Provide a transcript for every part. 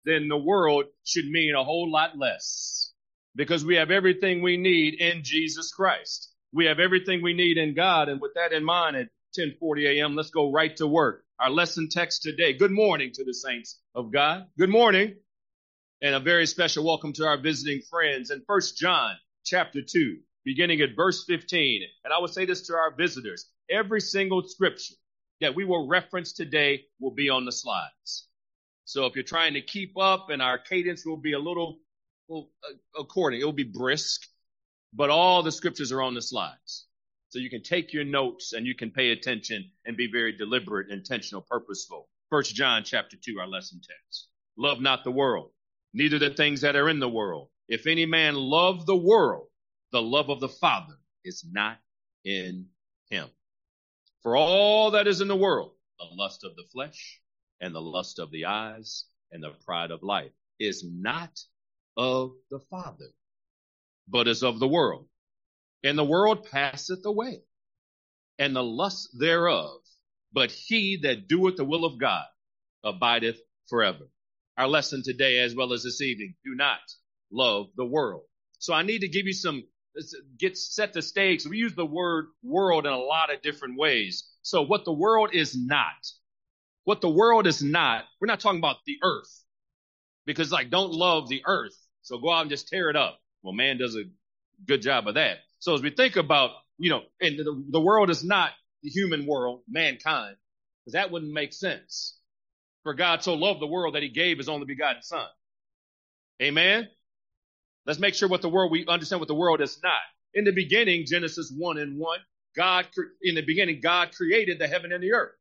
then the world should mean a whole lot less, because we have everything we need in Jesus Christ. We have everything we need in God. And with that in mind, at 10:40 a.m., let's go right to work. Our lesson text today. Good morning to the saints of God. Good morning. And a very special welcome to our visiting friends in 1 John chapter 2, beginning at verse 15. And I would say this to our visitors. Every single scripture that we will reference today will be on the slides. So if you're trying to keep up, and our cadence will be a little according, it will be brisk, but all the scriptures are on the slides. So you can take your notes and you can pay attention and be very deliberate, intentional, purposeful. 1 John chapter 2, our lesson text. Love not the world, neither the things that are in the world. If any man love the world, the love of the Father is not in him. For all that is in the world, the lust of the flesh and the lust of the eyes and the pride of life is not of the Father, but is of the world. And the world passeth away, and the lust thereof, but he that doeth the will of God abideth forever. Our lesson today, as well as this evening, do not love the world. So I need to give you set the stage. So we use the word world in a lot of different ways. So what the world is not, we're not talking about the earth, because don't love the earth. So go out and just tear it up. Well, man does a good job of that. So as we think about, and the world is not the human world, mankind, because that wouldn't make sense. For God so loved the world that he gave his only begotten son. Amen. Let's make sure we understand what the world is not. In the beginning, Genesis 1:1, God created the heaven and the earth.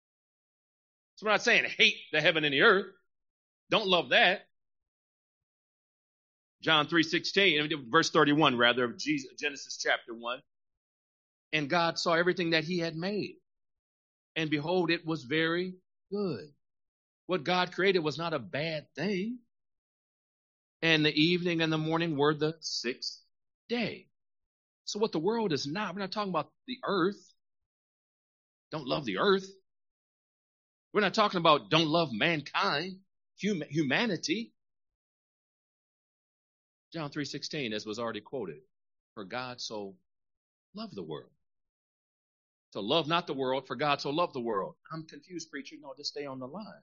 So we're not saying hate the heaven and the earth. Don't love that. John 3:16, verse 31, rather, of Genesis chapter 1. And God saw everything that he had made. And behold, it was very good. What God created was not a bad thing. And the evening and the morning were the sixth day. So what the world is not, we're not talking about the earth. Don't love the earth. We're not talking about don't love mankind, humanity. John 3:16, as was already quoted, for God so loved the world. So love not the world, for God so loved the world. I'm confused, preacher. No, just stay on the line.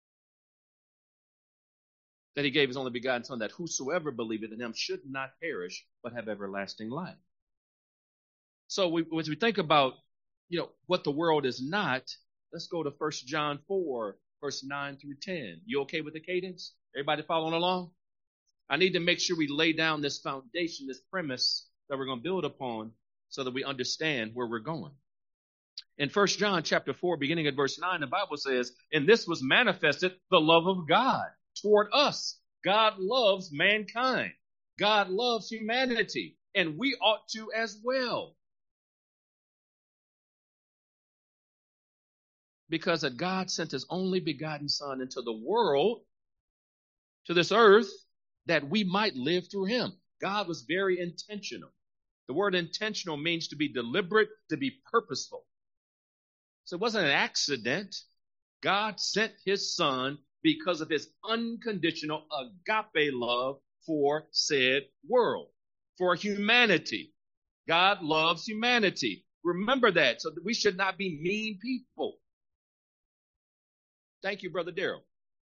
That he gave his only begotten son, that whosoever believeth in him should not perish, but have everlasting life. So as we think about, what the world is not, let's go to 1 John 4, verse 9 through 10. You okay with the cadence? Everybody following along? I need to make sure we lay down this foundation, this premise that we're going to build upon so that we understand where we're going. In 1 John chapter 4, beginning at verse 9, the Bible says, and this was manifested, the love of God toward us. God loves mankind. God loves humanity, and we ought to as well. Because that God sent his only begotten son into the world, to this earth, that we might live through him. God was very intentional. The word intentional means to be deliberate, to be purposeful. So it wasn't an accident. God sent his son because of his unconditional agape love for said world, for humanity. God loves humanity. Remember that. So we should not be mean people. Thank you, Brother Darrell.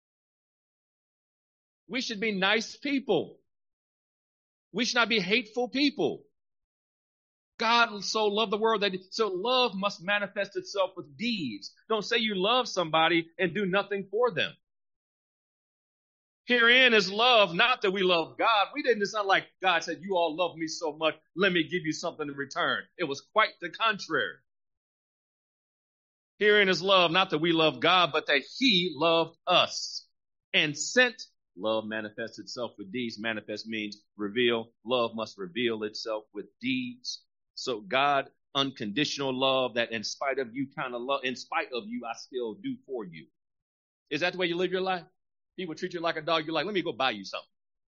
We should be nice people. We should not be hateful people. God so loved the world so love must manifest itself with deeds. Don't say you love somebody and do nothing for them. Herein is love, not that we love God. It's not like God said, you all love me so much, let me give you something in return. It was quite the contrary. Herein is love, not that we love God, but that he loved us and sent. Love manifests itself with deeds. Manifest means reveal. Love must reveal itself with deeds. So God, unconditional love that in spite of you kind of love, in spite of you, I still do for you. Is that the way you live your life? People treat you like a dog. You're like, let me go buy you something.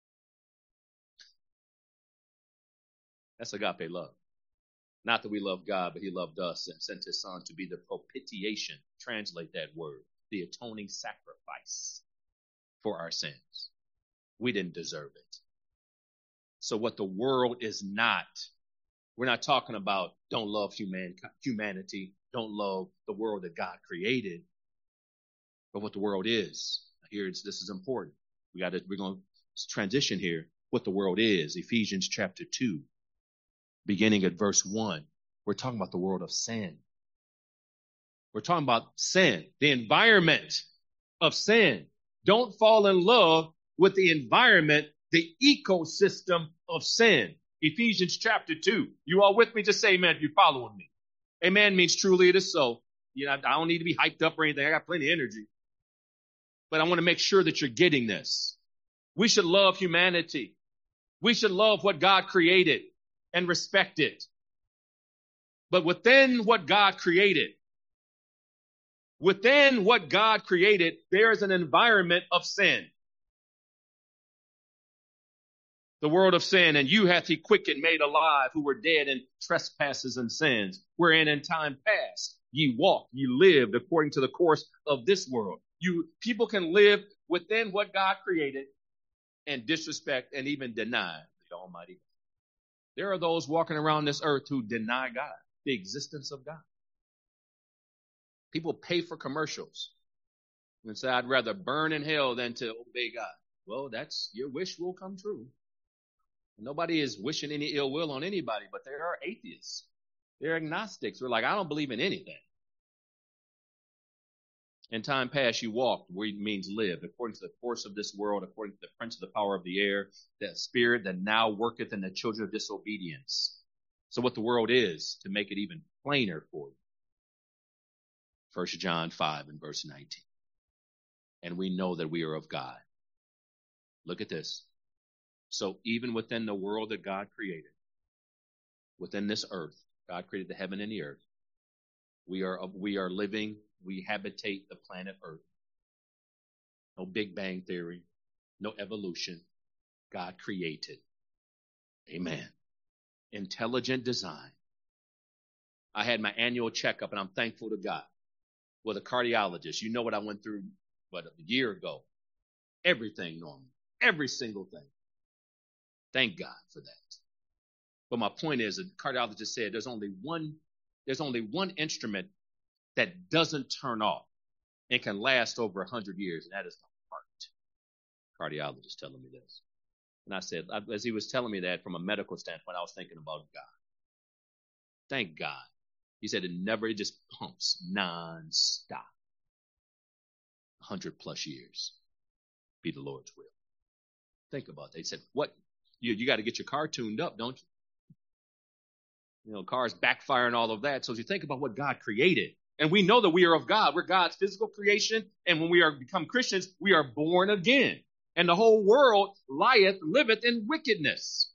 That's agape love. Not that we love God, but he loved us and sent his son to be the propitiation. Translate that word, the atoning sacrifice for our sins. We didn't deserve it. So what the world is not, we're not talking about don't love humanity, don't love the world that God created, but what the world is. Here, this is important. We're going to transition here. What the world is. Ephesians chapter 2, beginning at verse 1. We're talking about the world of sin. We're talking about sin, the environment of sin. Don't fall in love with the environment, the ecosystem of sin. Ephesians chapter 2. You all with me? Just say amen if you're following me. Amen means truly it is so. You know, I don't need to be hyped up or anything. I got plenty of energy. But I want to make sure that you're getting this. We should love humanity. We should love what God created and respect it. But within what God created, there is an environment of sin. The world of sin, and you hath he quickened, made alive, who were dead in trespasses and sins, wherein in time past ye walked, ye lived according to the course of this world. People can live within what God created and disrespect and even deny the Almighty God. There are those walking around this earth who deny God, the existence of God. People pay for commercials and say, I'd rather burn in hell than to obey God. Well, that's your wish will come true. Nobody is wishing any ill will on anybody, but there are atheists. There are agnostics who are like, I don't believe in anything. In time past, you walked, where it means lived, according to the course of this world, according to the prince of the power of the air, that spirit that now worketh in the children of disobedience. So what the world is, to make it even plainer for you. 1 John 5 and verse 19. And we know that we are of God. Look at this. So even within the world that God created, within this earth, God created the heaven and the earth. We are living, we habitate the planet Earth. No Big Bang Theory, no evolution. God created. Amen. Intelligent design. I had my annual checkup, and I'm thankful to God, with a cardiologist. You know what I went through, a year ago. Everything normal. Every single thing. Thank God for that. But my point is, the cardiologist said there's only one instrument that doesn't turn off and can last over 100 years, and that is the heart. Cardiologist telling me this. And I said, as he was telling me that from a medical standpoint, I was thinking about God. Thank God. He said it just pumps nonstop. 100 plus years. Be the Lord's will. Think about that. He said, what? You got to get your car tuned up, don't you? You know, cars backfire and all of that. So as you think about what God created, and we know that we are of God, we're God's physical creation, and when we become Christians, we are born again. And the whole world liveth in wickedness.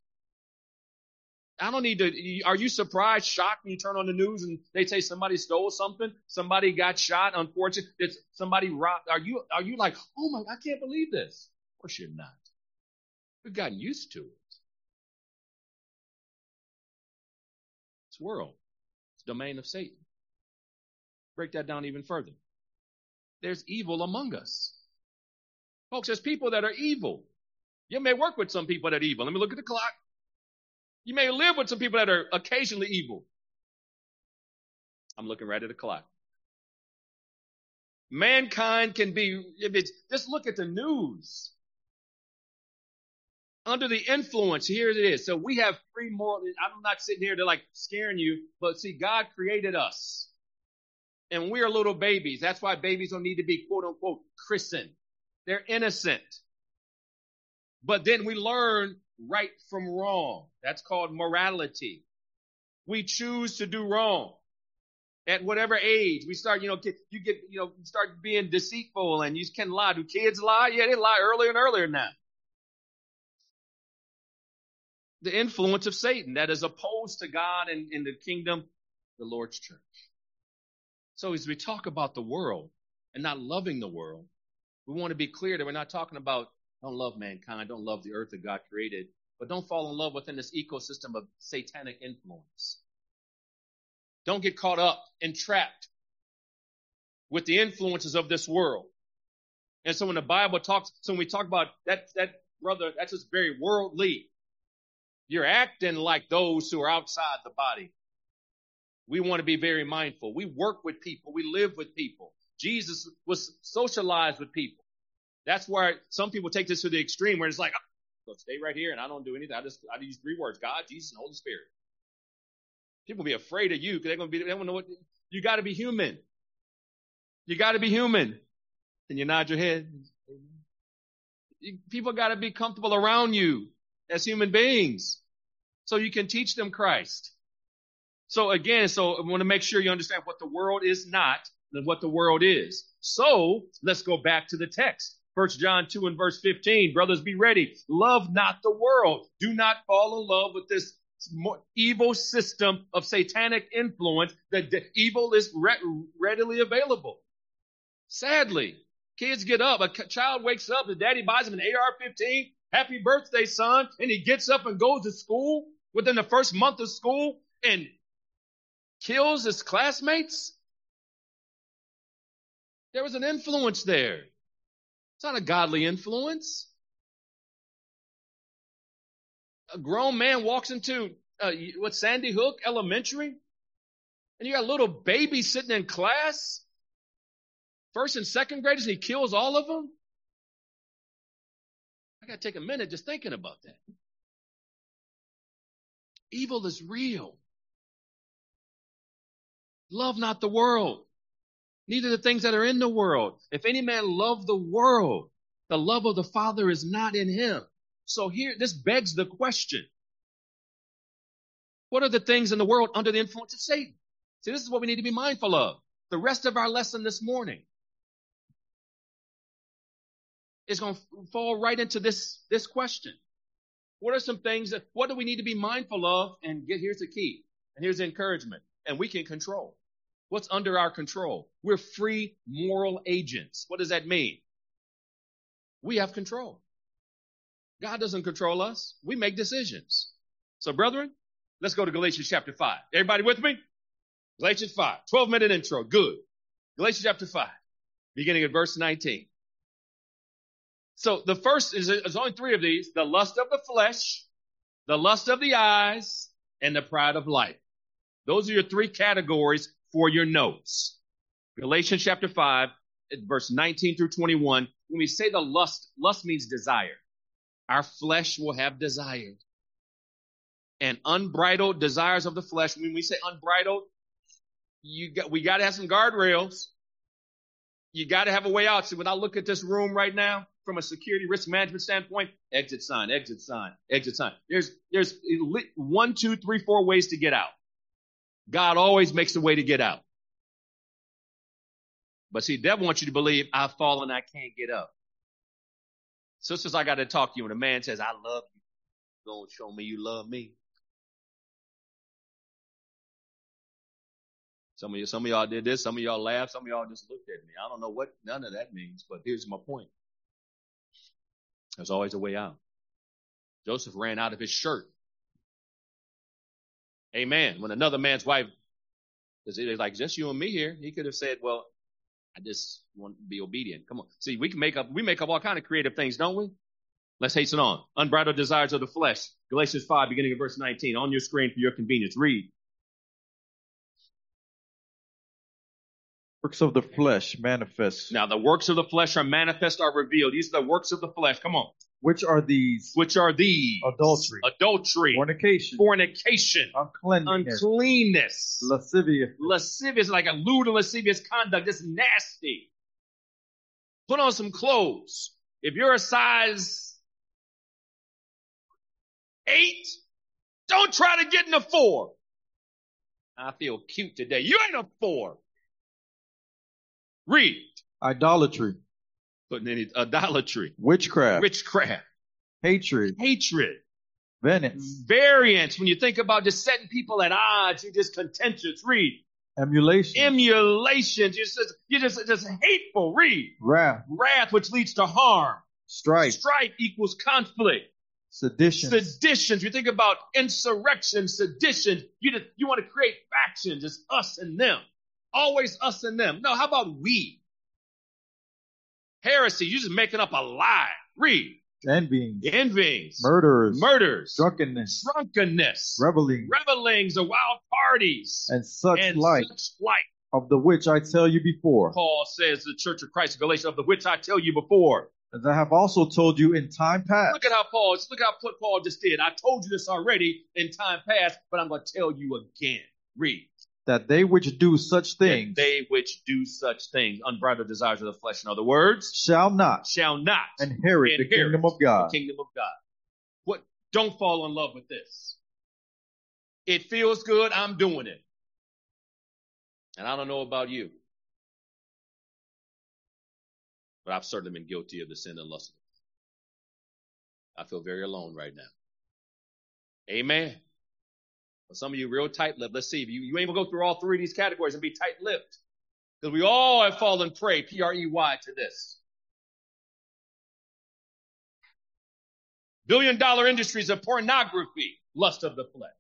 Are you surprised, shocked when you turn on the news and they say somebody stole something? Somebody got shot, unfortunately. Somebody robbed. Are you like, oh my, I can't believe this? Of course you're not. We've gotten used to it. It's world. It's the domain of Satan. Break that down even further. There's evil among us. Folks, there's people that are evil. You may work with some people that are evil. Let me look at the clock. You may live with some people that are occasionally evil. I'm looking right at the clock. Mankind can be, just look at the news. Under the influence, here it is. So we have free moral. I'm not sitting here to like scaring you, but see, God created us. And we are little babies. That's why babies don't need to be quote unquote christened. They're innocent. But then we learn right from wrong. That's called morality. We choose to do wrong. At whatever age, we start, you start being deceitful and you can lie. Do kids lie? Yeah, they lie earlier and earlier now. The influence of Satan that is opposed to God and in the kingdom, the Lord's church. So as we talk about the world and not loving the world, we want to be clear that we're not talking about don't love mankind, don't love the earth that God created, but don't fall in love within this ecosystem of satanic influence. Don't get caught up and trapped with the influences of this world. And so when the Bible talks, so when we talk about that brother, that's just very worldly. You're acting like those who are outside the body. We want to be very mindful. We work with people. We live with people. Jesus was socialized with people. That's why some people take this to the extreme where it's like, oh, stay right here and I don't do anything. I use 3 words: God, Jesus, and Holy Spirit. People be afraid of you because they don't know what. You got to be human. You got to be human. And you nod your head. People got to be comfortable around you as human beings so you can teach them Christ. So again, I want to make sure you understand what the world is not and what the world is. So let's go back to the text. 1 John 2 and verse 15. Brothers, be ready. Love not the world. Do not fall in love with this evil system of satanic influence. The evil is readily available. Sadly, kids get up. A child wakes up. The daddy buys him an AR-15. Happy birthday, son. And he gets up and goes to school within the first month of school and kills his classmates. There was an influence there. It's not a godly influence. A grown man walks into Sandy Hook Elementary, and you got a little baby sitting in class, first and second graders, and he kills all of them. I got to take a minute just thinking about that. Evil is real. Love not the world, neither the things that are in the world. If any man love the world, the love of the Father is not in him. So here, this begs the question. What are the things in the world under the influence of Satan? See, this is what we need to be mindful of. The rest of our lesson this morning is going to fall right into this question. What are some things what do we need to be mindful of? And here's the key. And here's the encouragement. And we can control. What's under our control? We're free moral agents. What does that mean? We have control. God doesn't control us. We make decisions. So, brethren, let's go to Galatians chapter 5. Everybody with me? Galatians 5. 12-minute intro. Good. Galatians chapter 5, beginning at verse 19. So the first there's only 3 of these: the lust of the flesh, the lust of the eyes, and the pride of life. Those are your 3 categories for your notes. Galatians chapter 5, verse 19 through 21. When we say the lust means desire. Our flesh will have desires. And unbridled desires of the flesh. When we say unbridled, we got to have some guardrails. You got to have a way out. See, when I look at this room right now, from a security risk management standpoint, exit sign, exit sign, exit sign. There's 1, 2, 3, 4 ways to get out. God always makes a way to get out. But see, the devil wants you to believe I've fallen, I can't get up. Sisters, I got to talk to you. When a man says, I love you, don't show me you love me. Some of y'all did this. Some of y'all laughed. Some of y'all just looked at me. I don't know what none of that means, but here's my point. There's always a way out. Joseph ran out of his shirt. Amen. When another man's wife, because it was like, just you and me here, he could have said, well, I just want to be obedient. Come on. See, we make up all kind of creative things, don't we? Let's hasten on. Unbridled desires of the flesh. Galatians 5, beginning of verse 19. On your screen for your convenience. Read. Works of the flesh manifest. Now, the works of the flesh are manifest, are revealed. These are the works of the flesh. Come on. Which are these? Which are these? Adultery. Fornication. Uncleanness. Lascivious, like a lewd and lascivious conduct. It's nasty. Put on some clothes. If you're a size 8, don't try to get in a 4. I feel cute today. You ain't a 4. Read. Idolatry. Putting in idolatry. Witchcraft. Hatred. Variance. When you think about just setting people at odds, you're just contentious. Read. Emulations. You're just hateful. Read. Wrath, which leads to harm. Strife equals conflict. Seditions. You think about insurrection, sedition. You want to create factions. It's us and them. Always us and them. No, how about we? Heresy, you're just making up a lie. Read. Envyings. Murders. Drunkenness. Revelings or wild parties. And such like. Of the which I tell you before. Paul says to the Church of Christ in Galatia, of the which I tell you before. As I have also told you in time past. Look how Paul just did. I told you this already in time past, but I'm going to tell you again. Read. That they which do such things. Unbridled desires of the flesh, in other words. Shall not. Inherit the kingdom of God. The kingdom of God. Don't fall in love with this. It feels good. I'm doing it. And I don't know about you, but I've certainly been guilty of the sin and lust. I feel very alone right now. Amen. Well, some of you real tight-lipped. Let's see if you ain't gonna go through all three of these categories and be tight-lipped, because we all have fallen prey, P-R-E-Y, to this. Billion-dollar industries of pornography, lust of the flesh.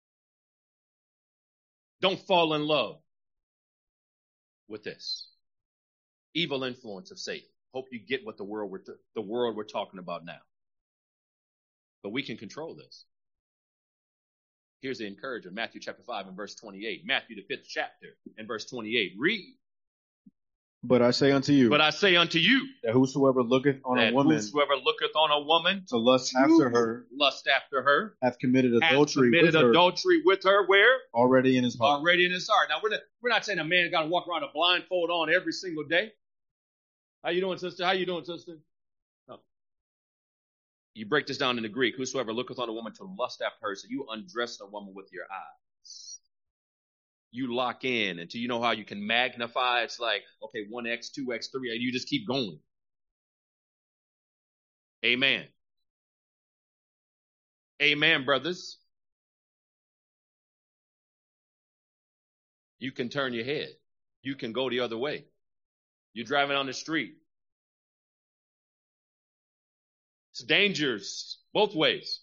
Don't fall in love with this evil influence of Satan. Hope you get what the world we're talking about now. But we can control this. Here's the encouragement, Matthew chapter 5 and verse 28. Matthew the 5th chapter and verse 28. Read. But I say unto you. That whosoever looketh on a woman. To lust after her. Hath committed adultery with her. Where? Already in his heart. Now we're not saying a man got to walk around a blindfold on every single day. How you doing, sister? No. You break this down in the Greek. Whosoever looketh on a woman to lust after her. So you undress a woman with your eyes. You lock in until you know how you can magnify. It's like, okay, 1x, 2x, 3x. You just keep going. Amen. Amen, brothers. You can turn your head. You can go the other way. You're driving on the street. It's dangerous both ways.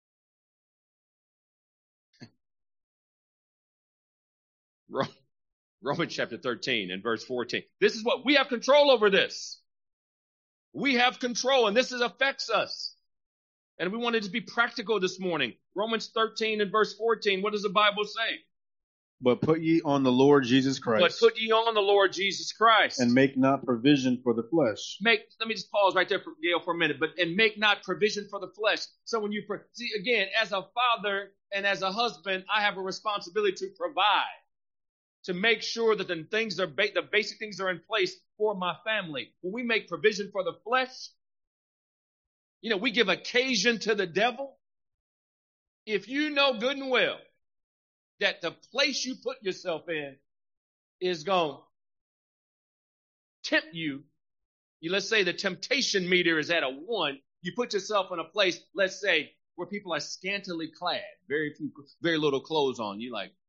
Romans chapter 13 and verse 14. This is what we have control over this. We have control, and this affects us. And we wanted to be practical this morning. Romans 13 and verse 14. What does the Bible say? But put ye on the Lord Jesus Christ. And make not provision for the flesh. Let me just pause right there for Gail for a minute. And make not provision for the flesh. So when you see again, as a father and as a husband, I have a responsibility to provide, to make sure that the basic things are in place for my family. When we make provision for the flesh, we give occasion to the devil. If you know good and well that the place you put yourself in is going to tempt you, let's say the temptation meter is at a 1, you put yourself in a place, let's say, where people are scantily clad, very little clothes on. You like,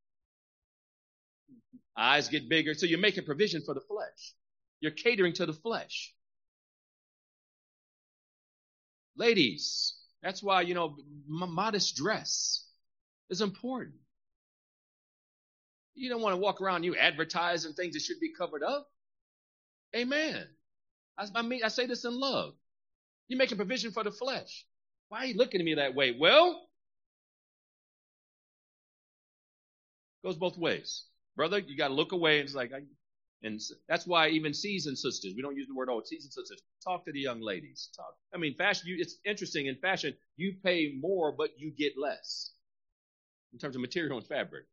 eyes get bigger. So you're making provision for the flesh. You're catering to the flesh. Ladies, that's why, modest dress is important. You don't want to walk around you advertising things that should be covered up. Amen. I say this in love. You're making provision for the flesh. Why are you looking at me that way? Well, goes both ways. Brother, you got to look away. And it's like, and that's why even seasoned sisters, we don't use the word seasoned sisters, talk to the young ladies. Fashion, it's interesting. In fashion, you pay more, but you get less in terms of material and fabric.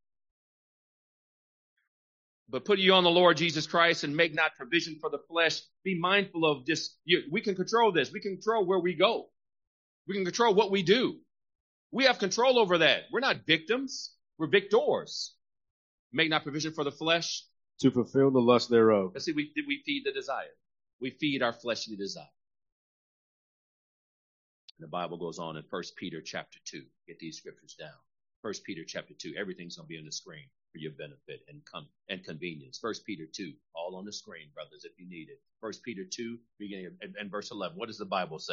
But put you on the Lord Jesus Christ and make not provision for the flesh. Be mindful of this. We can control this. We can control where we go. We can control what we do. We have control over that. We're not victims. We're victors. Make not provision for the flesh. To fulfill the lust thereof. Let's see, we feed the desire. We feed our fleshly desire. And the Bible goes on in 1 Peter chapter 2. Get these scriptures down. 1 Peter chapter 2. Everything's going to be on the screen for your benefit and convenience. 1 Peter 2, all on the screen, brothers, if you need it. 1 Peter 2, beginning and verse 11. What does the Bible say?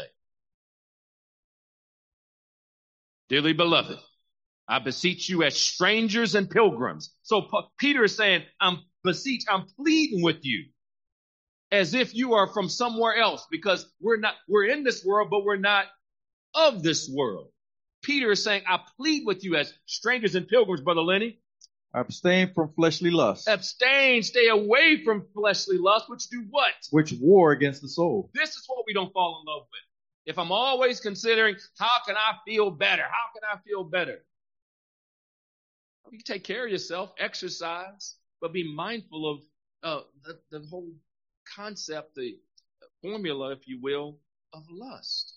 Dearly beloved, I beseech you as strangers and pilgrims. So Peter is saying, I'm pleading with you as if you are from somewhere else, because we're in this world, but we're not of this world. Peter is saying, I plead with you as strangers and pilgrims, Brother Lenny. Abstain from fleshly lust. Abstain, stay away from fleshly lust, which do what? Which war against the soul. This is what we don't fall in love with. If I'm always considering, how can I feel better? How can I feel better? You take care of yourself, exercise, but be mindful of the whole concept, the formula, if you will, of lust.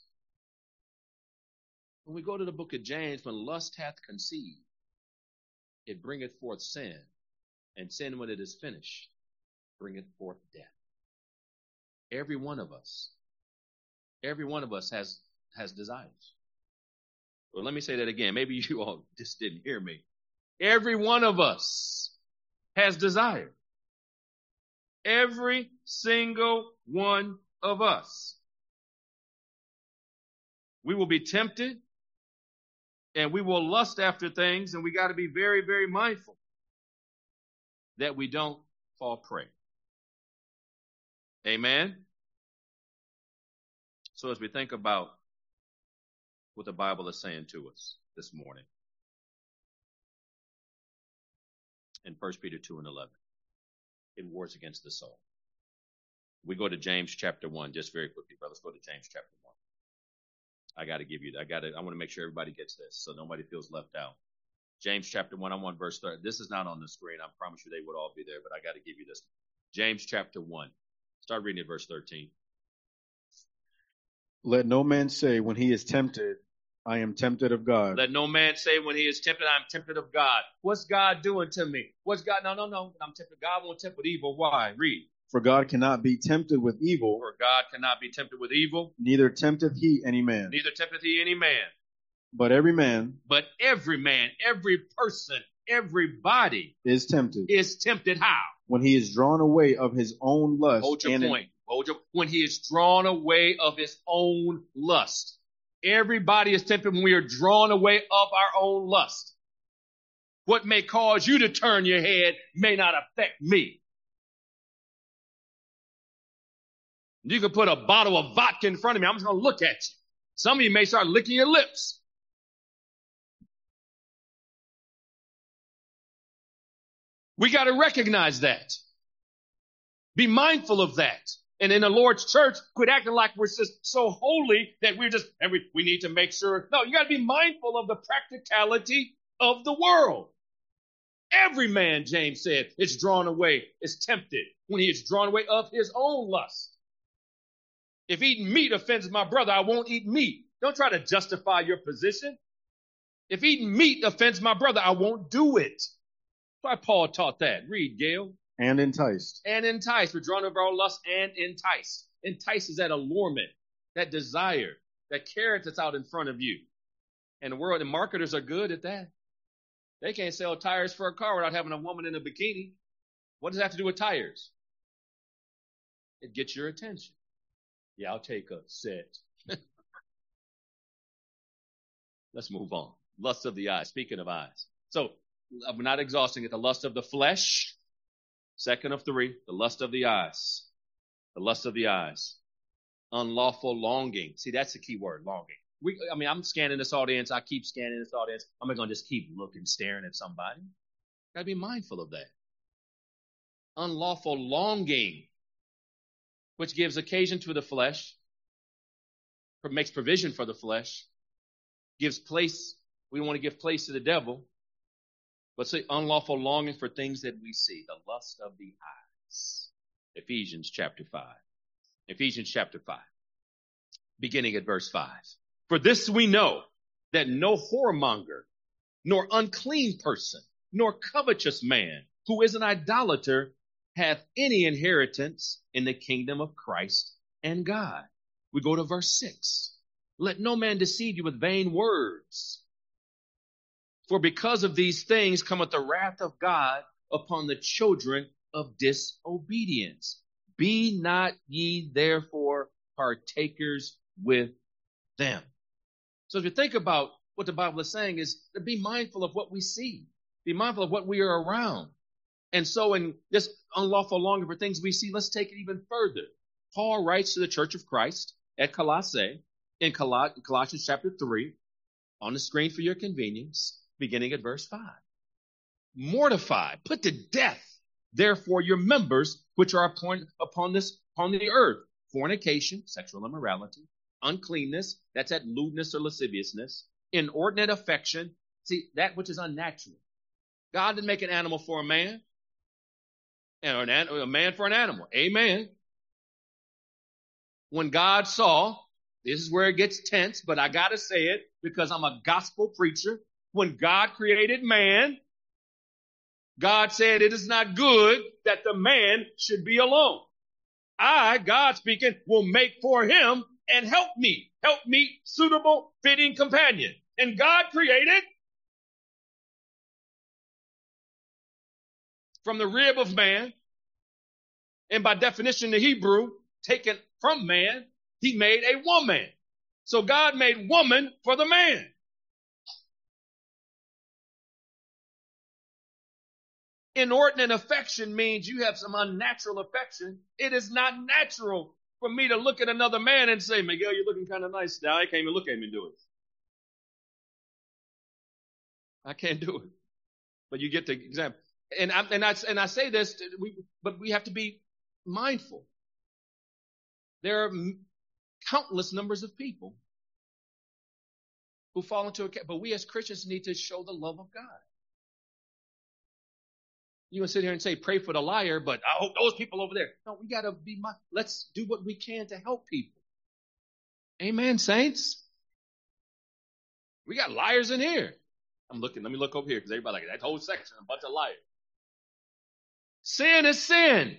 When we go to the book of James, when lust hath conceived, it bringeth forth sin, and sin, when it is finished, bringeth forth death. Every one of us has desires. Well, let me say that again. Maybe you all just didn't hear me. Every one of us has desire. Every single one of us. We will be tempted and we will lust after things, and we got to be very, very mindful that we don't fall prey. Amen? So as we think about what the Bible is saying to us this morning, in 1 Peter 2:11, it wars against the soul. We go to James chapter 1, just very quickly, brothers. Go to James chapter 1. I want to make sure everybody gets this so nobody feels left out. James chapter 1, I'm on verse 30. This is not on the screen. I promise you they would all be there, but I got to give you this. James chapter 1. Start reading at verse 13. Let no man say when he is tempted, I am tempted of God. Let no man say when he is tempted, I am tempted of God. What's God doing to me? What's God? No. I'm tempted. God won't tempt with evil. Why? Read. For God cannot be tempted with evil. For God cannot be tempted with evil. Neither tempteth he any man. Neither tempteth he any man. But every man, every person, everybody is tempted. Is tempted how? When he is drawn away of his own lust. Hold your point. When he is drawn away of his own lust. Everybody is tempted when we are drawn away of our own lust. What may cause you to turn your head may not affect me. You can put a bottle of vodka in front of me. I'm just going to look at you. Some of you may start licking your lips. We got to recognize that. Be mindful of that. And in the Lord's church, quit acting like we're just so holy that we need to make sure. No, you got to be mindful of the practicality of the world. Every man, James said, is drawn away, is tempted when he is drawn away of his own lust. If eating meat offends my brother, I won't eat meat. Don't try to justify your position. If eating meat offends my brother, I won't do it. That's why Paul taught that. Read, Gail. And enticed. And enticed. We're drawn of our own lust and enticed. Entice is that allurement, that desire, that carrot that's out in front of you. And the world, and marketers are good at that. They can't sell tires for a car without having a woman in a bikini. What does that have to do with tires? It gets your attention. Yeah, I'll take a set. Let's move on. Lust of the eyes. Speaking of eyes. So, I'm not exhausting it. The lust of the flesh. Second of 3, the lust of the eyes. The lust of the eyes. Unlawful longing. See, that's the key word, longing. I'm scanning this audience. I keep scanning this audience. I'm not going to just keep looking, staring at somebody. Got to be mindful of that. Unlawful longing, which gives occasion to the flesh, makes provision for the flesh, gives place. We don't want to give place to the devil. But say unlawful longing for things that we see, the lust of the eyes. Ephesians chapter 5. Ephesians chapter 5, beginning at verse 5. For this we know, that no whoremonger, nor unclean person, nor covetous man, who is an idolater, hath any inheritance in the kingdom of Christ and God. We go to verse 6. Let no man deceive you with vain words. For because of these things cometh the wrath of God upon the children of disobedience. Be not ye therefore partakers with them. So if you think about what the Bible is saying is to be mindful of what we see. Be mindful of what we are around. And so in this unlawful longing for things we see, let's take it even further. Paul writes to the church of Christ at Colossae in Colossians chapter 3, on the screen for your convenience, beginning at verse 5. Mortify, put to death, therefore, your members which are upon the earth: fornication, sexual immorality, uncleanness, that's that lewdness or lasciviousness, inordinate affection, see, that which is unnatural. God didn't make an animal for a man, and a man for an animal. Amen. When God saw, this is where it gets tense, but I got to say it because I'm a gospel preacher. When God created man, God said it is not good that the man should be alone. I, God speaking, will make for him and help me suitable, fitting companion. And God created from the rib of man, and by definition the Hebrew, taken from man, he made a woman. So God made woman for the man. Inordinate affection means you have some unnatural affection. It is not natural for me to look at another man and say, Miguel, you're looking kind of nice now. I can't even look at him and do it. I can't do it. But you get the example. And I say this, but we have to be mindful. There are countless numbers of people who fall into but we as Christians need to show the love of God. You would sit here and say, pray for the liar, but I hope those people over there. No, we got to be, let's do what we can to help people. Amen, saints. We got liars in here. Let me look over here because everybody like that whole section, a bunch of liars. Sin is sin.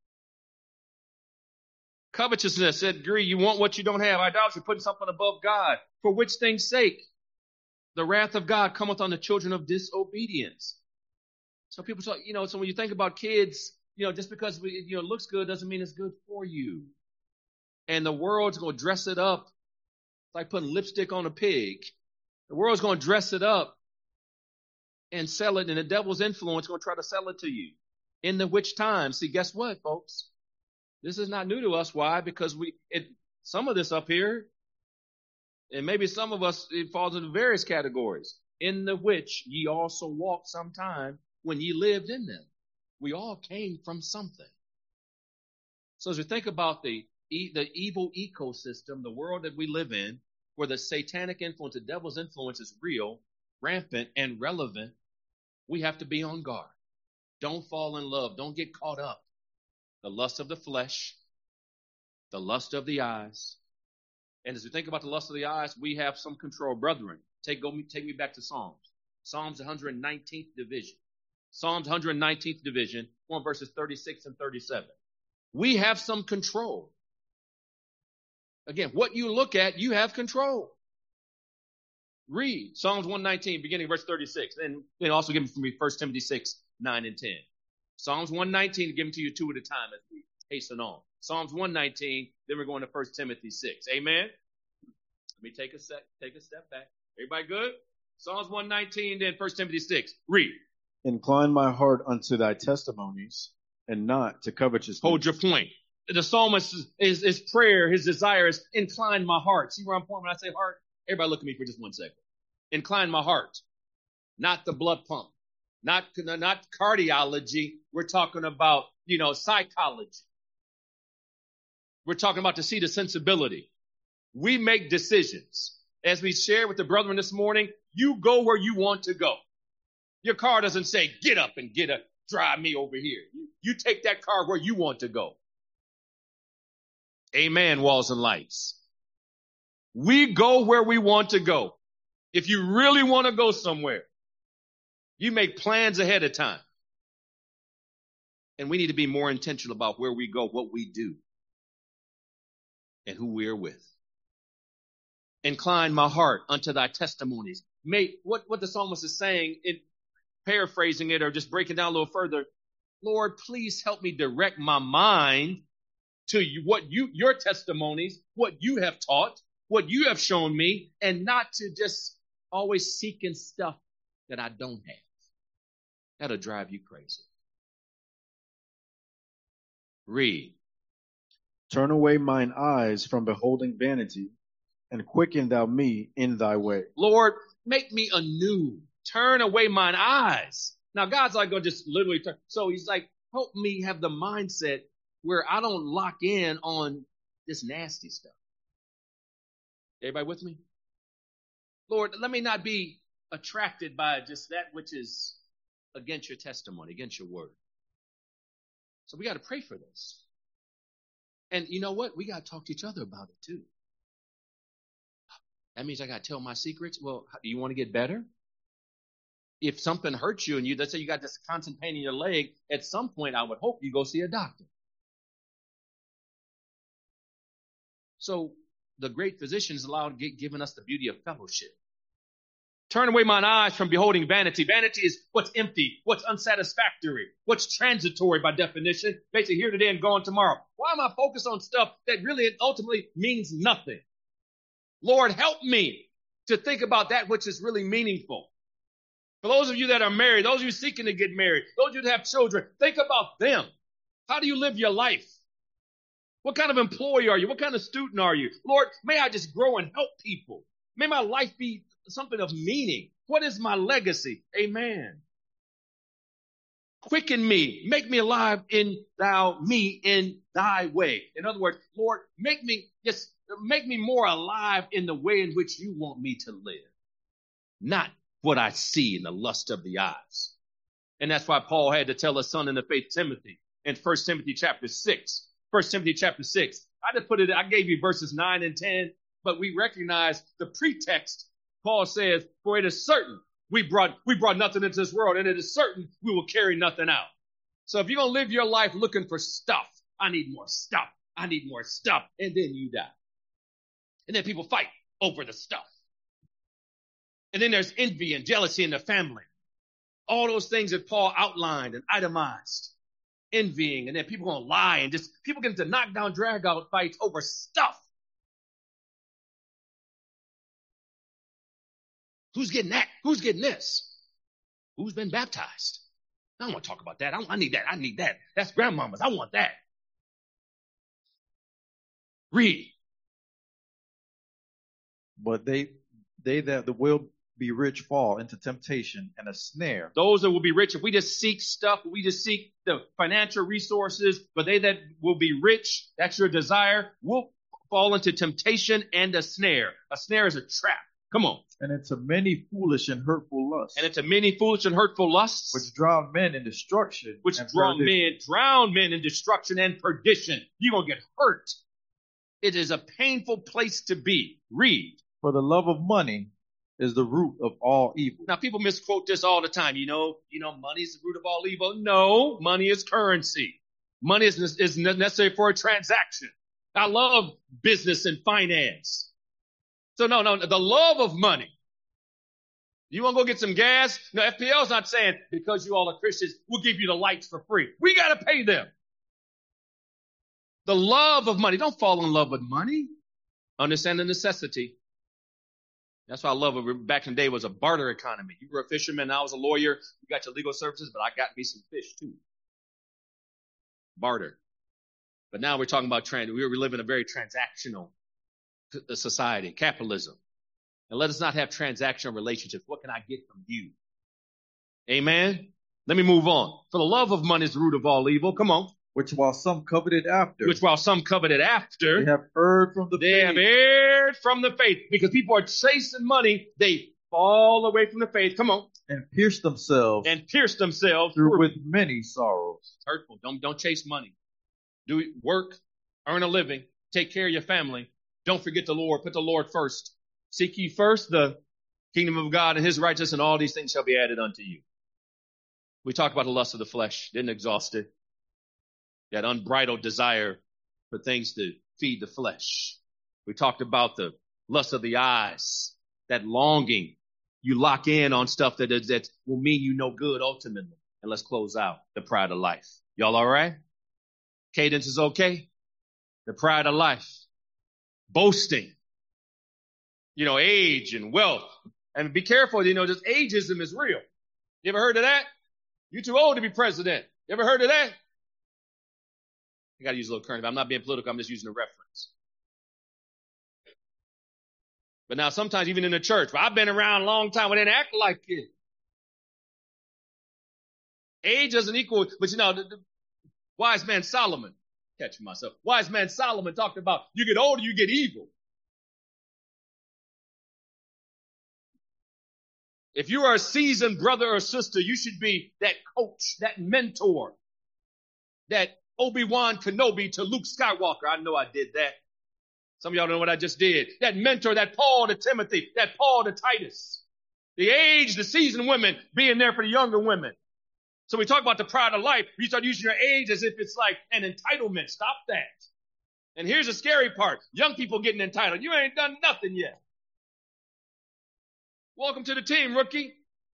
Covetousness, said greed, you want what you don't have. Idolatry, putting something above God. For which thing's sake? The wrath of God cometh on the children of disobedience. So people talk, so when you think about kids, just because it looks good doesn't mean it's good for you. And the world's going to dress it up. It's like putting lipstick on a pig. The world's going to dress it up and sell it, and the devil's influence is going to try to sell it to you. In the which time, see, guess what, folks? This is not new to us. Why? Because some of this up here, and maybe some of us, it falls into various categories. In the which ye also walked sometime when ye lived in them. We all came from something. So as we think about the evil ecosystem, the world that we live in, where the satanic influence, the devil's influence is real, rampant, and relevant, we have to be on guard. Don't fall in love. Don't get caught up. The lust of the flesh, the lust of the eyes. And as we think about the lust of the eyes, we have some control. Brethren, take me back to Psalms. Psalms 119th division. Psalms 119th division, 1 verses 36 and 37. We have some control. Again, what you look at, you have control. Read Psalms 119, beginning verse 36. And then also give me from me 1 Timothy 6, 9 and 10. Psalms 119, give them to you two at a time as we hasten on. Psalms 119, then we're going to 1 Timothy 6. Amen? Let me take a step back. Everybody good? Psalms 119, then 1 Timothy 6. Read. Incline my heart unto thy testimonies, and not to covetousness. Hold your point. The psalmist, his prayer, his desire is incline my heart. See where I'm pointing when I say heart? Everybody look at me for just 1 second. Incline my heart, not the blood pump, not cardiology. We're talking about, psychology. We're talking about to see the sensibility. We make decisions. As we shared with the brethren this morning, you go where you want to go. Your car doesn't say, get up and drive me over here. You take that car where you want to go. Amen, walls and lights. We go where we want to go. If you really want to go somewhere, you make plans ahead of time. And we need to be more intentional about where we go, what we do, and who we are with. Incline my heart unto thy testimonies. What the psalmist is saying, paraphrasing it or just breaking down a little further, Lord, please help me direct my mind to your testimonies, what you have taught, what you have shown me, and not to just always seeking stuff that I don't have. That'll drive you crazy. Read. Turn away mine eyes from beholding vanity, and quicken thou me in thy way. Lord, make me anew. Turn away mine eyes. Now, God's like going to just literally turn. So he's like, help me have the mindset where I don't lock in on this nasty stuff. Everybody with me? Lord, let me not be attracted by just that which is against your testimony, against your word. So we got to pray for this. And you know what? We got to talk to each other about it too. That means I got to tell my secrets. Well, do you want to get better? If something hurts you and let's say you got this constant pain in your leg, at some point I would hope you go see a doctor. So the great physician is giving us the beauty of fellowship. Turn away mine eyes from beholding vanity. Vanity is what's empty, what's unsatisfactory, what's transitory by definition. Basically here today and gone tomorrow. Why am I focused on stuff that really ultimately means nothing? Lord, help me to think about that which is really meaningful. For those of you that are married, those of you seeking to get married, those of you that have children, think about them. How do you live your life? What kind of employee are you? What kind of student are you? Lord, may I just grow and help people. May my life be something of meaning. What is my legacy? Amen. Quicken me. Make me alive in me in thy way. In other words, Lord, make me more alive in the way in which you want me to live. Not what I see in the lust of the eyes. And that's why Paul had to tell his son in the faith, Timothy, in 1 Timothy chapter 6. 1 Timothy chapter 6. I gave you verses 9 and 10, but we recognize the pretext. Paul says, for it is certain we brought nothing into this world, and it is certain we will carry nothing out. So if you're going to live your life looking for stuff, I need more stuff. I need more stuff. And then you die. And then people fight over the stuff. And then there's envy and jealousy in the family. All those things that Paul outlined and itemized. Envying, and then people going to lie, and just people get into knockdown, drag out fights over stuff. Who's getting that? Who's getting this? Who's been baptized? I don't want to talk about that. I need that. I need that. That's grandmama's. I want that. Read. But they that will be rich fall into temptation and a snare. Those that will be rich, if we just seek stuff, we just seek the financial resources, but they that will be rich, that's your desire, will fall into temptation and a snare. A snare is a trap. Come on. And it's a many foolish and hurtful lusts. And it's a many foolish and hurtful lusts. Which drown men in destruction. Which drown men in destruction and perdition. You're going to get hurt. It is a painful place to be. Read. For the love of money is the root of all evil. Now, people misquote this all the time. You know, money is the root of all evil. No, money is currency. Money is necessary for a transaction. I love business and finance. So no, the love of money. You want to go get some gas? No, FPL's not saying because you all are Christians, we'll give you the lights for free. We got to pay them. The love of money. Don't fall in love with money. Understand the necessity. That's why I love it. Back in the day, it was a barter economy. You were a fisherman, I was a lawyer. You got your legal services, but I got me some fish too. Barter. But now we're talking about we live in a very transactional society, capitalism. And let us not have transactional relationships. What can I get from you? Amen? Let me move on. For the love of money is the root of all evil. Come on. Which while some coveted after. They have erred from the faith. They have erred from the faith. Because people are chasing money, they fall away from the faith. Come on. And pierce themselves. Through with many sorrows. It's hurtful. Don't chase money. Do work, earn a living, take care of your family. Don't forget the Lord. Put the Lord first. Seek ye first the kingdom of God and his righteousness, and all these things shall be added unto you. We talked about the lust of the flesh. Didn't exhaust it. That unbridled desire for things to feed the flesh. We talked about the lust of the eyes, that longing. You lock in on stuff that will mean you no good ultimately. And let's close out the pride of life. Y'all all right? Cadence is okay? The pride of life. Boasting. Age and wealth. And be careful, just ageism is real. You ever heard of that? You're too old to be president. You ever heard of that? I got to use a little current. I'm not being political. I'm just using a reference. But now sometimes even in the church, well, I've been around a long time, but they act like it. Age doesn't equal, but the wise man Solomon, catching myself, wise man Solomon talked about you get older, you get evil. If you are a seasoned brother or sister, you should be that coach, that mentor, that Obi-Wan Kenobi to Luke Skywalker. I know I did that. Some of y'all know what I just did. That mentor, that Paul to Timothy, that Paul to Titus. The age, the seasoned women being there for the younger women. So we talk about the pride of life. You start using your age as if it's like an entitlement. Stop that. And here's the scary part. Young people getting entitled. You ain't done nothing yet. Welcome to the team, rookie.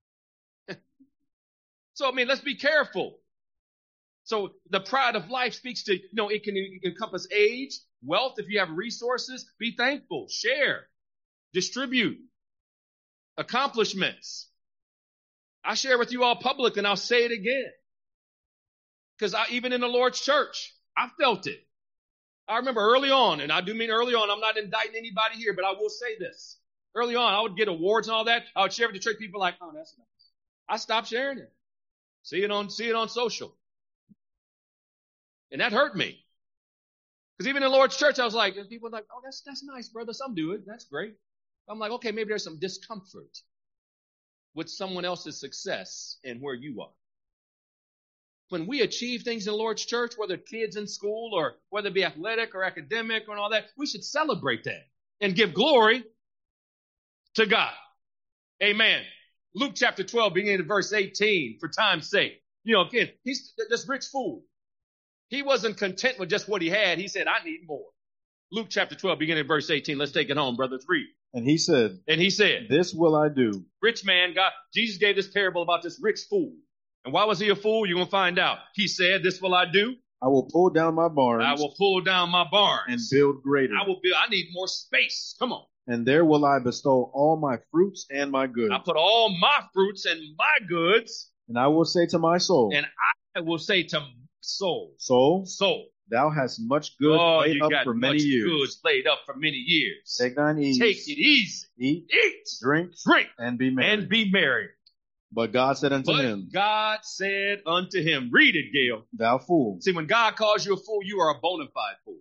So, let's be careful. So the pride of life speaks to, it can encompass age, wealth. If you have resources, be thankful, share, distribute, accomplishments. I share with you all public, and I'll say it again. Because even in the Lord's church, I felt it. I remember early on, and I do mean early on, I'm not indicting anybody here, but I will say this. Early on, I would get awards and all that. I would share with the church. People like, oh, that's nice. I stopped sharing it. See it on social. And that hurt me. Because even in the Lord's church, I was like, and people were like, oh, that's nice, brother. Some do it. That's great. I'm like, okay, maybe there's some discomfort with someone else's success and where you are. When we achieve things in the Lord's church, whether kids in school or whether it be athletic or academic or all that, we should celebrate that and give glory to God. Amen. Luke chapter 12, beginning at verse 18, for time's sake. Again, he's this rich fool. He wasn't content with just what he had. He said, I need more. Luke chapter 12, beginning at verse 18. Let's take it home, brothers. Read. And he said, this will I do. Rich man, Jesus gave this parable about this rich fool. And why was he a fool? You're going to find out. He said, this will I do. I will pull down my barns. I will pull down my barns. And build greater. I need more space. Come on. And there will I bestow all my fruits and my goods. I put all my fruits and my goods. And I will say to my soul. And I will say to soul. Soul. Thou hast much good laid up for many years. Goods laid up for many years. Take thine ease. Take it easy. Eat. Drink. And be merry. But God said unto him. Read it, Gail. Thou fool. See, when God calls you a fool, you are a bona fide fool.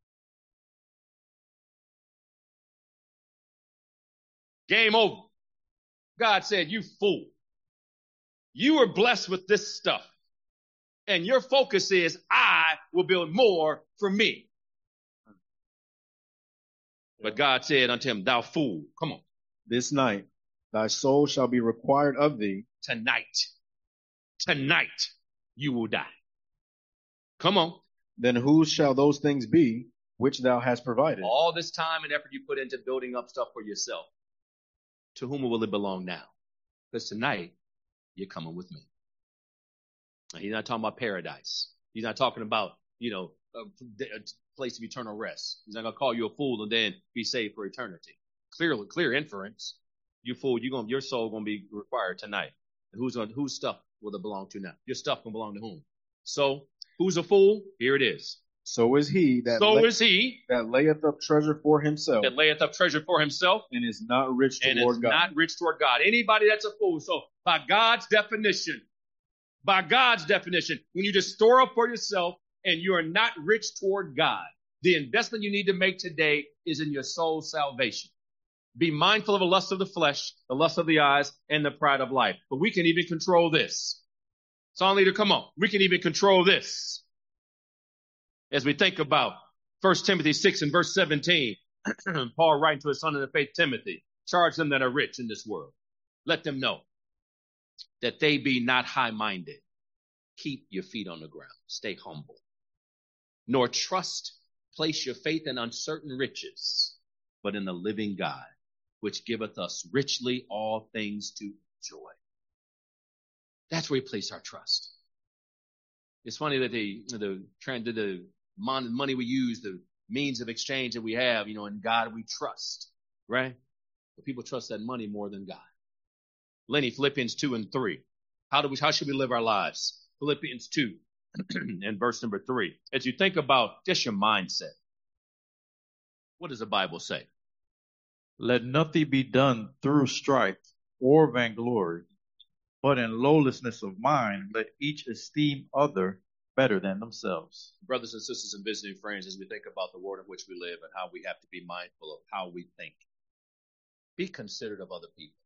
Game over. God said, you fool. You are blessed with this stuff. And your focus is, I will build more for me. But God said unto him, thou fool. Come on. This night, thy soul shall be required of thee. Tonight, you will die. Come on. Then whose shall those things be which thou hast provided? All this time and effort you put into building up stuff for yourself. To whom will it belong now? Because tonight, you're coming with me. He's not talking about paradise. He's not talking about, a place of eternal rest. He's not going to call you a fool and then be saved for eternity. Clear inference. You fool, your soul going to be required tonight. And whose stuff will it belong to now? Your stuff going to belong to whom? So, who's a fool? Here it is. So is he that layeth up treasure for himself. And is not rich toward God. Anybody that's a fool. So by God's definition, when you just store up for yourself and you are not rich toward God, the investment you need to make today is in your soul's salvation. Be mindful of the lust of the flesh, the lust of the eyes, and the pride of life. But we can even control this. Song leader, come on. We can even control this. As we think about 1 Timothy 6 and verse 17, Paul writing to his son in the faith, Timothy, charge them that are rich in this world. Let them know that they be not high-minded. Keep your feet on the ground. Stay humble. Nor place your faith in uncertain riches, but in the living God, which giveth us richly all things to enjoy. That's where we place our trust. It's funny that the money we use, the means of exchange that we have, in God we trust, right? But people trust that money more than God. Lenny, Philippians 2 and 3. How should we live our lives? Philippians 2 in verse number 3. As you think about just your mindset, what does the Bible say? Let nothing be done through strife or vainglory, but in lowliness of mind, let each esteem other better than themselves. Brothers and sisters and visiting friends, as we think about the world in which we live and how we have to be mindful of how we think, be considerate of other people.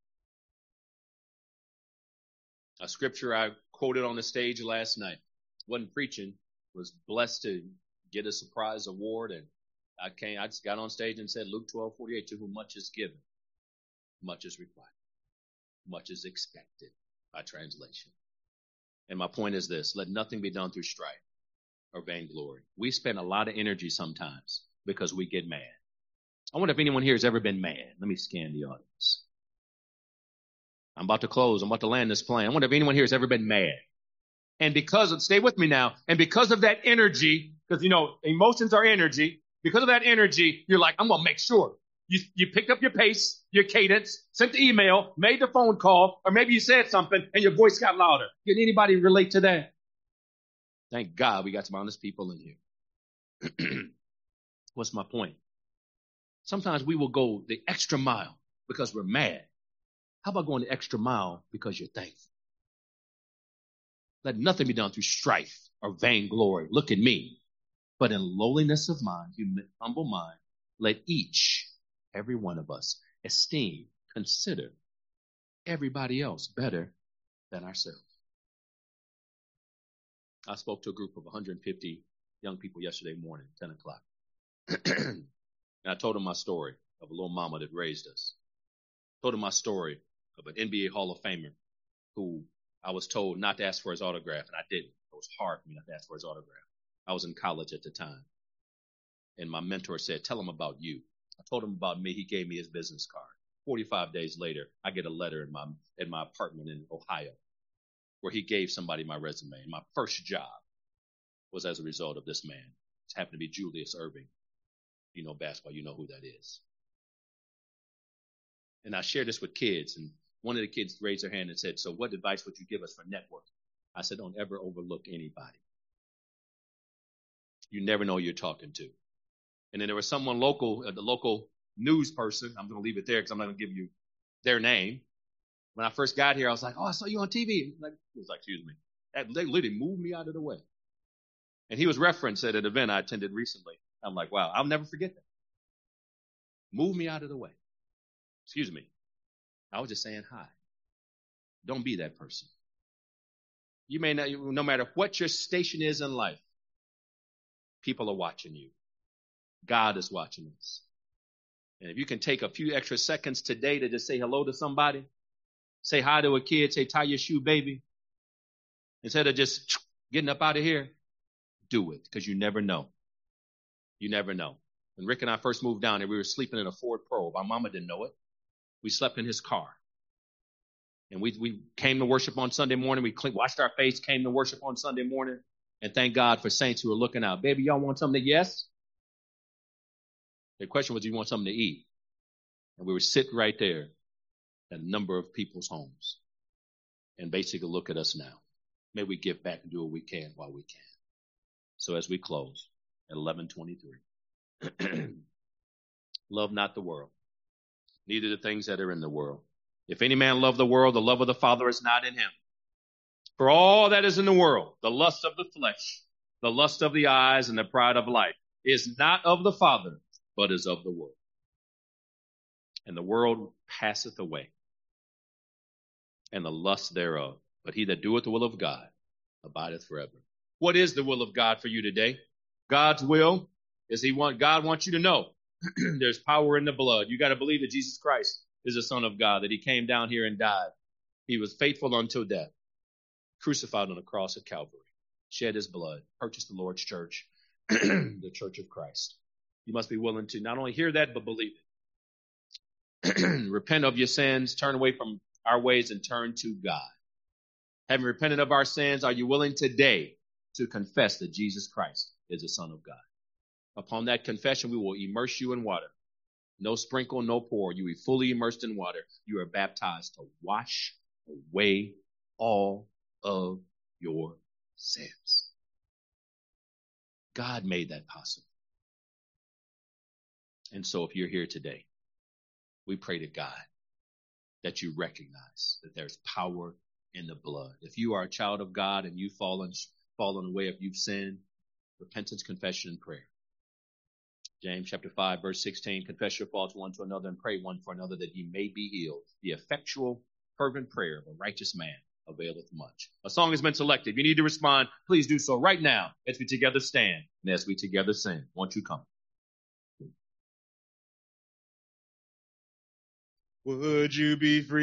A scripture I quoted on the stage last night, wasn't preaching, was blessed to get a surprise award, and I just got on stage and said, Luke 12:48, to whom much is given, much is required, much is expected, by translation. And my point is this: let nothing be done through strife or vainglory. We spend a lot of energy sometimes because we get mad. I wonder if anyone here has ever been mad. Let me scan the audience. I'm about to close. I'm about to land this plane. I wonder if anyone here has ever been mad. And stay with me now, and because of that energy, because, emotions are energy, because of that energy, you're like, I'm going to make sure. You picked up your pace, your cadence, sent the email, made the phone call, or maybe you said something and your voice got louder. Can anybody relate to that? Thank God we got some honest people in here. What's my point? Sometimes we will go the extra mile because we're mad. How about going the extra mile because you're thankful? Let nothing be done through strife or vainglory. Look at me. But in lowliness of mind, humble mind, let every one of us, esteem, consider everybody else better than ourselves. I spoke to a group of 150 young people yesterday morning, 10 o'clock. And I told them my story of a little mama that raised us. Told them my story of an NBA Hall of Famer who I was told not to ask for his autograph, and I didn't. It was hard for me not to ask for his autograph. I was in college at the time. And my mentor said, tell him about you. I told him about me. He gave me his business card. 45 days later, I get a letter in my apartment in Ohio where he gave somebody my resume. My first job was as a result of this man. It happened to be Julius Erving. You know basketball, you know who that is. And I shared this with kids, and one of the kids raised their hand and said, so what advice would you give us for networking? I said, don't ever overlook anybody. You never know who you're talking to. And then there was someone local, the local news person. I'm going to leave it there because I'm not going to give you their name. When I first got here, I was like, oh, I saw you on TV. He was like, excuse me. They literally moved me out of the way. And he was referenced at an event I attended recently. I'm like, wow, I'll never forget that. Move me out of the way. Excuse me. I was just saying hi. Don't be that person. You may not, no matter what your station is in life, people are watching you. God is watching us. And if you can take a few extra seconds today to just say hello to somebody, say hi to a kid, say tie your shoe, baby, instead of just getting up out of here, do it, because you never know. You never know. When Rick and I first moved down there, we were sleeping in a Ford Probe. Our mama didn't know it. We slept in his car. And we came to worship on Sunday morning. We washed our face, came to worship on Sunday morning. And thank God for saints who are looking out. Baby, y'all want something to eat? Yes? The question was, do you want something to eat? And we were sitting right there at a number of people's homes and basically look at us now. May we give back and do what we can while we can. So as we close at 11:23, love not the world, neither the things that are in the world. If any man love the world, the love of the Father is not in him. For all that is in the world, the lust of the flesh, the lust of the eyes, and the pride of life, is not of the Father, but is of the world. And the world passeth away, and the lust thereof. But he that doeth the will of God abideth forever. What is the will of God for you today? God's will is God wants you to know there's power in the blood. You got to believe that Jesus Christ is the Son of God, that he came down here and died. He was faithful until death, crucified on the cross at Calvary, shed his blood, purchased the Lord's church, the church of Christ. You must be willing to not only hear that, but believe it. Repent of your sins, turn away from our ways, and turn to God. Having repented of our sins, are you willing today to confess that Jesus Christ is the Son of God? Upon that confession, we will immerse you in water. No sprinkle, no pour. You will be fully immersed in water. You are baptized to wash away all of your sins. God made that possible. And so if you're here today, we pray to God that you recognize that there's power in the blood. If you are a child of God and you've fallen away, if you've sinned, repentance, confession, and prayer. James chapter 5, verse 16, confess your faults one to another and pray one for another that ye may be healed. The effectual, fervent prayer of a righteous man availeth much. A song has been selected. If you need to respond, please do so right now as we together stand and as we together sing. Won't you come? Would you be free?